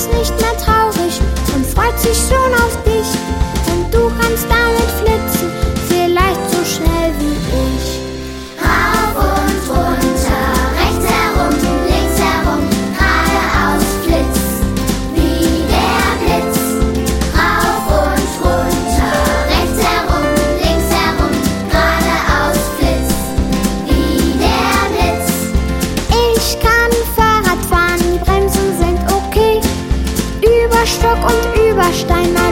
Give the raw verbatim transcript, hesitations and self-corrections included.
ist nicht mehr traurig und freut sich schon auf dich. Und du kannst damit flitzen, vielleicht so schnell wie ich. Rauf und runter, rechts herum, links herum, geradeaus Flitz, wie der Blitz. Rauf und runter, rechts herum, links herum, geradeaus Flitz, wie der Blitz. Ich kann Fahrrad fahren, die Bremsen sind okay. Über Stock und über Stein